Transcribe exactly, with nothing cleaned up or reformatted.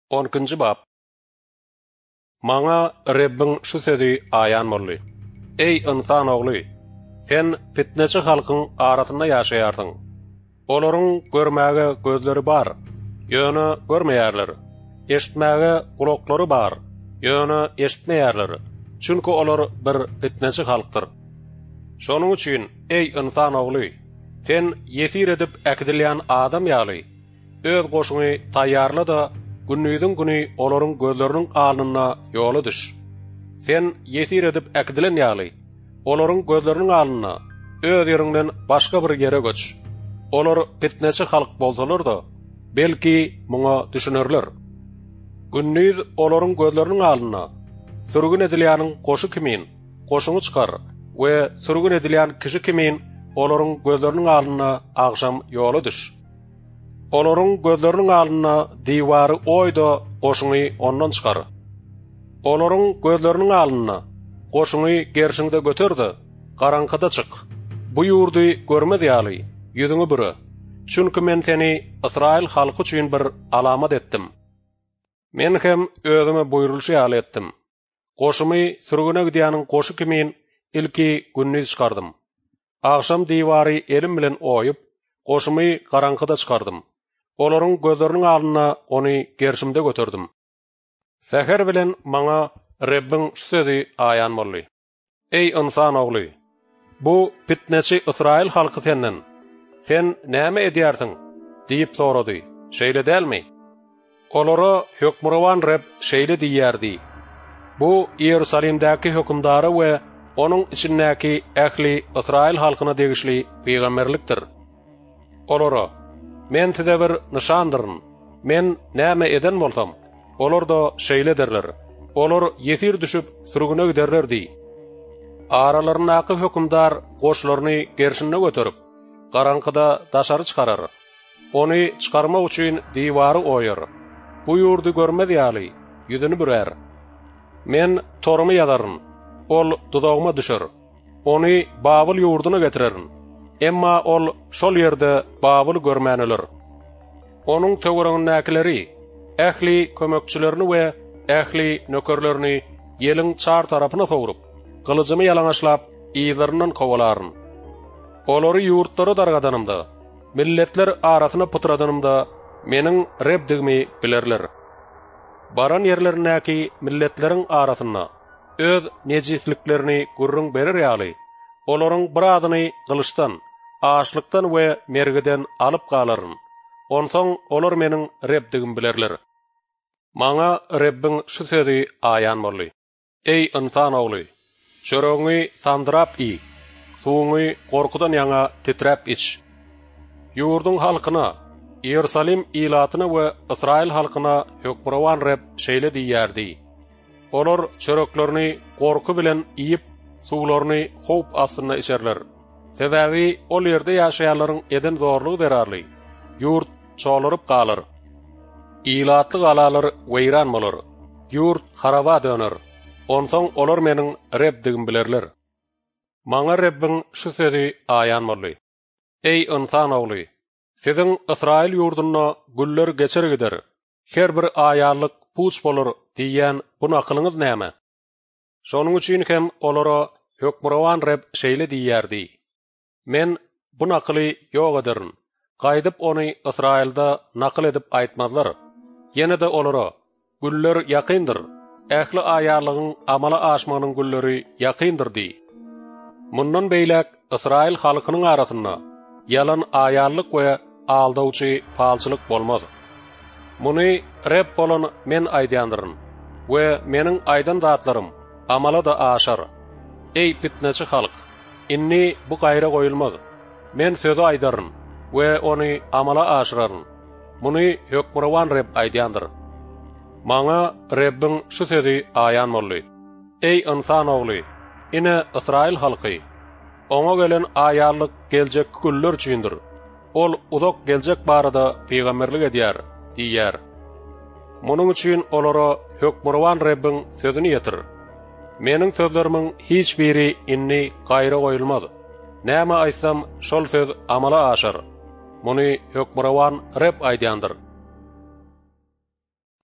on ikinji bab. Maňa Rebbin şu sözi aýan boldy. Ey insan ogly, sen fitneçi halkyň arasynda ýaşaýarsyň. Olaryň görmäge gözleri bar, ýöne görmeýärler. Eşitmäge gulaklary bar, ýöne eşitmeýärler. Çünki olar bir fitneçi halkdyr. Şonuň üçin ey insan ogly, sen ýesir edip äkdilýän adam ýaly, öz goşuňy taýýarla da günnüýden güni olaryň gözleriniň alnyna ýola düş. Sen ýesir edip äkdilen ýaly, olaryň gözleriniň alnyna öz ýerinden başga bir ýere göç. Olar fitneçi halk bolsalar da, belki muňa düşünerler. Günnüýz olaryň gözleriniň alnyna sürgün edilýäniň goşu kimin, goşuňy çykar we sürgün edilýän kişi kimin olaryň gözleriniň alnyna agşam ýola düş. Olaryň gözleriniň alnyna diwary oýda goşuňy ondan çykar. Olaryň gözleriniň alnyna goşuňy gerşiňde göterdi, garaňkyda çyk. Bu ýurdy görmez ýaly, ýüzüňi bürü. Çünki men seni Israil halky üçin bir alamat etdim. Men hem özüme buýrulşy ýaly etdim. Goşumy sürgüne gidýäniň goşu kimin ilki günnüz çykardym. Agşam diwary elim bilen oýup, goşumy garaňkyda çykardym. Olaryň gözleriniň alnyna ony gerşimde göterdim. Säher bilen maňa Rebbin şu sözi aýan boldy. Ey insan ogly, bu fitneçi Israil halky senden, sen näme edýärsiň? diýip sorady. Şeýle dälmi? Olara hökmürawan Reb şeýle diýýärdi. Bu Ýerusalimdäki hökümdary we onuň içindäki ähli Israil halkyna degişli peýgamberlikdir. Olara, men size bir nişandyryn. Men näme eden bolsam, olar da şeýle derler. Olar ýesir düşüp sürgüne giderlerdi. Aralaryndaky hökümdar goşlaryny gerşine göterip, garaňkyda daşary çykarar. Ony çykarmak üçin diwary oýar. Bu ýurdy görmez ýaly, ýüzüni bürär. Men torumy ýazaryn. Ol dudagıma düşer. Ony Babyl ýurduna getirerin. Emma ol şol ýerde Babyl görmäneler. Onuň töwereňindekileri, ähli kömekçilerini we ähli nökerlerini ýeliň çar tarapyna sogurup, gylyjymy ýalaňaçlap, ýylaryndan kowalaryn. Olary ýurtlara dargadanymda, milletler arasyna pytradanymda meniň Rebdigimi bilerler. Baran ýerlerindäki milletleriň arasyna öz nejisliklerini gurrun berer ýaly, olaryň biradyny gylyçdan, açlykdan we mergiden alyp galaryn. Onsoň olar meniň Rebdigim bilerler. Maňa Rebbin şu sözi aýan boldy. Ey insan ogly, çöreňi sandyrap i, suwuňy gorkudan ýaňa titrep iç. Ýurdun halkyna, Ýerusalim ilatyna we Israil halkyna hökmürawan Reb şeýle diýýärdi. Olar çöreklerini gorku bilen iýip, suwlaryny howp astyna içerler. Sebäbi ol ýerde ýaşaýanlaryň eden zorlugy derarly. Ýurt çoğalyryp galar. İlatly galalar weýran bolar. Ýurt haraba döner. Onsoň olar meniň Rebdigim bilerler. Maňa Rebbin şu sözi aýan boldy. Ey insan ogly, siziň Israil ýurduna güller geçer gider. Her bir aýallyk puç bolar diýen bu akylyňyz näme? Şonuň üçin hem olara hökmürawan Reb şeýle diýýärdi. Men bu akyly ýok ederin. Gaýdyp ony Israilda nakıl edip aýtmazlar. Ýene-de olara güller ýakyndyr. Ähli aýarlygyň amala aşmagynyň gülleri ýakyndyr diýdi. Mundan beýlek Israil halkynyň arasynda yalan aýarlyk we aldawçy falçylyk bolmaz. Muny Reb bolan men aýdýandyryn we meniň aýdan zatlarym amala da aşar. Ey fitneçi halk, inni bu gaýra goýulmaz. Men sözi aýdaryn we ony amala aşyraryn. Muny hökmürawan Reb aýdýandyr. Maňa Rebbin şu sözi aýan boldy. Ey insan ogly, ine Israil halky, oňa gelen aýarlyk geljek güller üçindir. Ol uzak geljek barada peýgamberlik edýär, diýýär. Munyň üçin olara hökmürawan Rebbin sözüni ýetir. Meniň sözlerimiň hiç biri inni gaýra goýulmaz. Näme aýsam şol söz amala aşar. Muny hökmürawan Reb aýdýandyr.